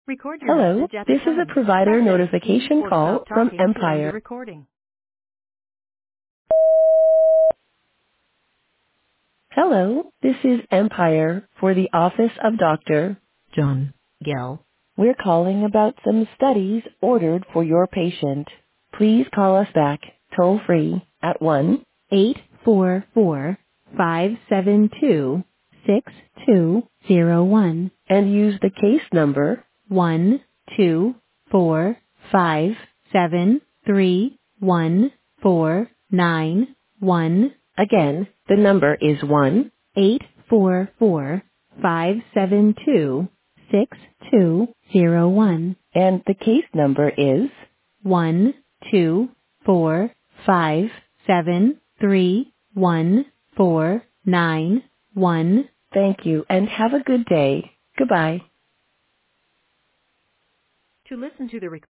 Record your Hello, message at the this is a tone. Press provider any key notification or call stop from talking to end the Empire. recording. Hello, this is Empire for the office of Dr. John Gell. We're calling about some studies ordered for your patient. Please call us back toll free at 1-844-572-6201 and use the case number 12457314911. Again, the number is 1-844-572-6201 and the case number is 12457314911. Thank you and have a good day. Goodbye. To listen to the recording,